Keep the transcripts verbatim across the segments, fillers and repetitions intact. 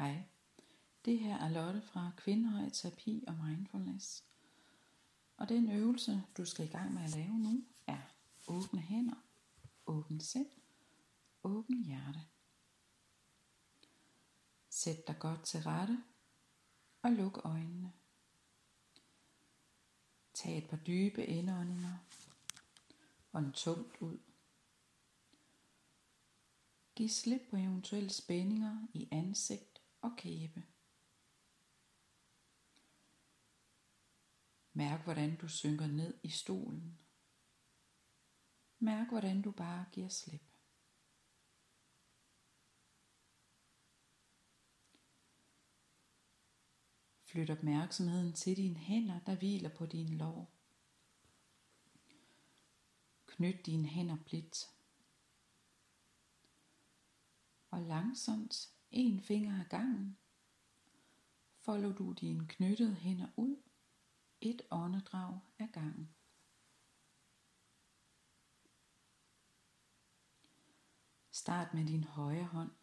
Hej, det her er Lotte fra Kvindehøj Terapi og Mindfulness. Og den øvelse, du skal i gang med at lave nu, er åbne hænder, åbn sind, åbn hjerte. Sæt dig godt til rette og luk øjnene. Tag et par dybe indåndinger og en tungt ud. Giv slip på eventuelle spændinger i ansigt og kæbe. Mærk hvordan du synker ned i stolen. Mærk hvordan du bare giver slip. Flyt opmærksomheden til dine hænder, der hviler på dine lår. Knyt dine hænder blidt. Og langsomt, en finger ad gangen, folder du dine knyttede hænder ud, et åndedrag ad gangen. Start med din højre hånd.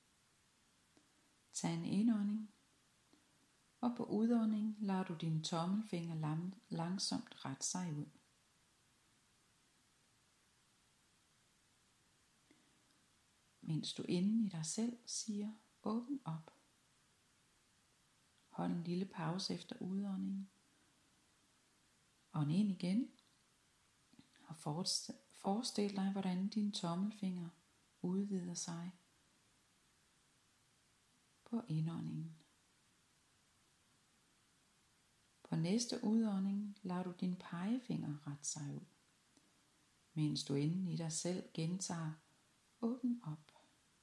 Tag en indånding, og på udånding lader du dine tommelfinger lang- langsomt rette sig ud. Mens du inde i dig selv siger, åbn op. Hold en lille pause efter udåndingen. Ånd ind igen. Og forestil dig, hvordan dine tommelfinger udvider sig på indåndingen. På næste udånding lader du dine pegefinger rette sig ud, mens du inde i dig selv gentager, åbn op.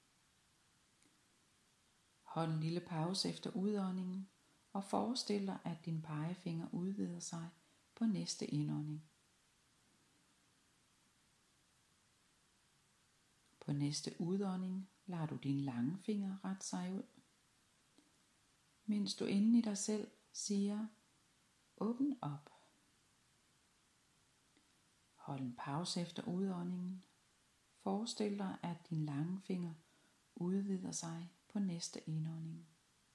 Hold en lille pause efter udåndingen, og forestil dig, at dine pegefinger udvider sig på næste indånding. På næste udånding lader du dine lange fingre rette sig ud, mens du inde i dig selv siger, åbn op. Hold en pause efter udåndingen. Forestil dig, at dine lange fingre udvider sig på næste indånding.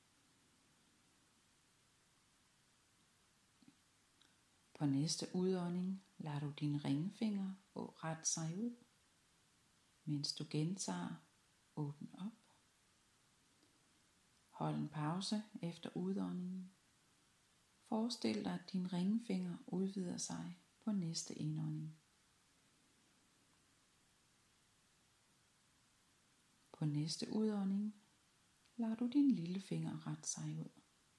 På næste udånding lader du dine ringfinger rette sig ud, mens du gentager, åbn op. Hold en pause efter udåndingen. Forestil dig, at dine ringfinger udvider sig på næste indånding. På næste udånding lader du din lillefinger rette sig ud.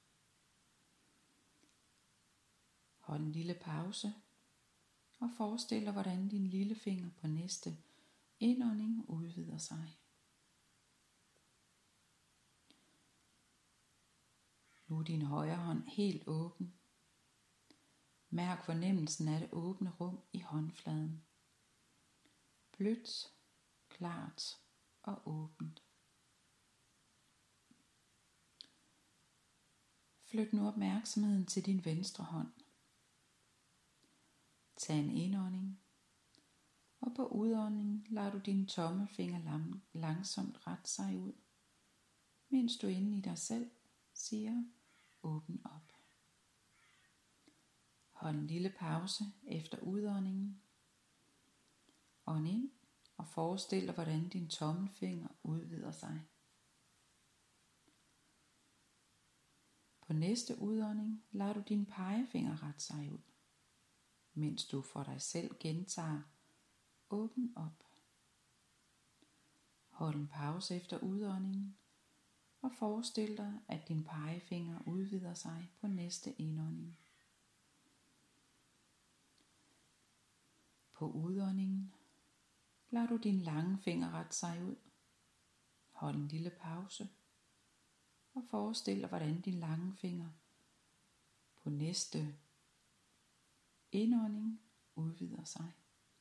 Hold en lille pause og forestil dig, hvordan din lillefinger på næste indånding udvider sig. Nu er din højre hånd helt åben. Mærk fornemmelsen af det åbne rum i håndfladen. Blødt, klart og åbent. Flyt nu opmærksomheden til din venstre hånd. Tag en indånding, og på udåndingen lader du dine tommelfinger lang- langsomt rette sig ud, mens du inde i dig selv siger, åbn op. Hold en lille pause efter udåndingen. Ånd ind og forestil dig, hvordan din tommelfinger udvider sig. På næste udånding lader du dine pegefinger rette sig ud, mens du for dig selv gentager, åbn op. Hold en pause efter udåndingen og forestil dig, at din pegefinger udvider sig på næste indånding. På udåndingen lader du dine lange fingre rette sig ud. Hold en lille pause og forestil dig, hvordan dine lange fingre på næste indånding udvider sig.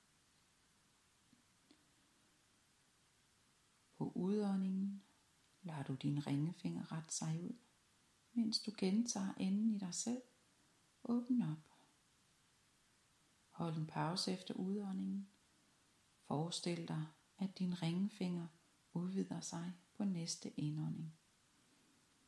På udåndingen lader du dine ringefinger rette sig ud, mens du gentager enden i dig selv, åbn op. Hold en pause efter udåndingen. Forestil dig, at din ringfinger udvider sig på næste indånding.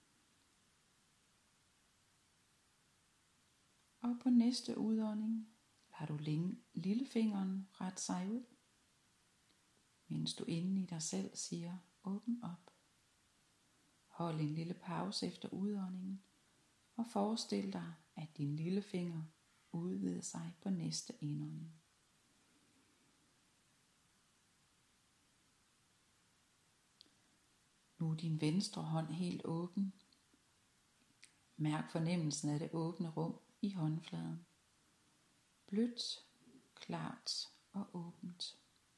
Og på næste udånding lader du lillefingeren rette sig ud, mens du inde i dig selv siger, åbn op. Hold en lille pause efter udåndingen, og forestil dig, at din lillefinger udvider sig på næste indånding. Nu er din venstre hånd helt åben. Mærk fornemmelsen af det åbne rum i håndfladen. Blødt, klart og åbent.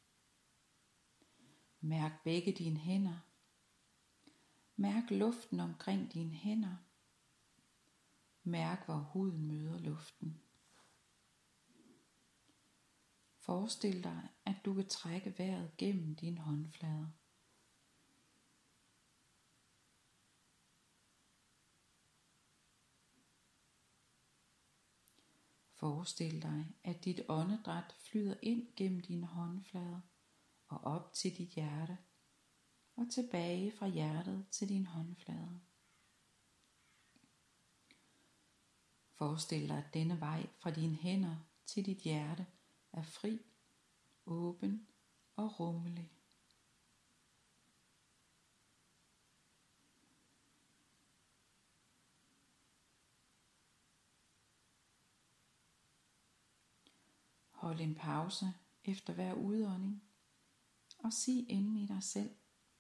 Mærk begge dine hænder. Mærk luften omkring dine hænder. Mærk, hvor huden møder luften. Forestil dig, at du kan trække vejret gennem dine håndflader. Forestil dig, at dit åndedræt flyder ind gennem dine håndflader og op til dit hjerte og tilbage fra hjertet til dine håndflader. Forestil dig, at denne vej fra dine hænder til dit hjerte er fri, åben og rummelig. Hold en pause efter hver udånding og sig inde i dig selv.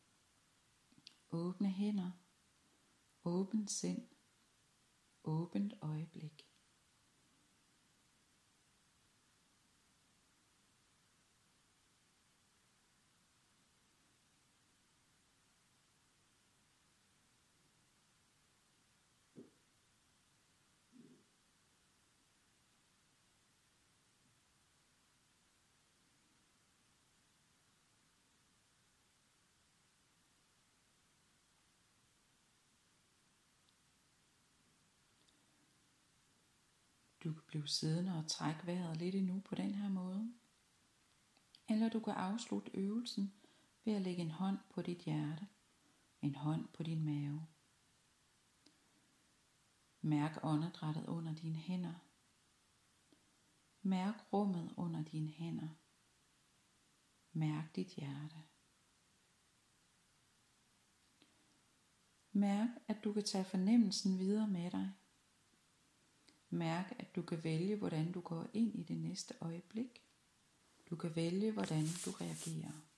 Åbne hænder, åbent sind, åbent øjeblik. Du kan blive siddende og trække vejret lidt endnu på den her måde. Eller du kan afslutte øvelsen ved at lægge en hånd på dit hjerte, en hånd på din mave. Mærk åndedrættet under dine hænder. Mærk rummet under dine hænder. Mærk dit hjerte. Mærk, at du kan tage fornemmelsen videre med dig. Mærk, at du kan vælge, hvordan du går ind i det næste øjeblik. Du kan vælge, hvordan du reagerer.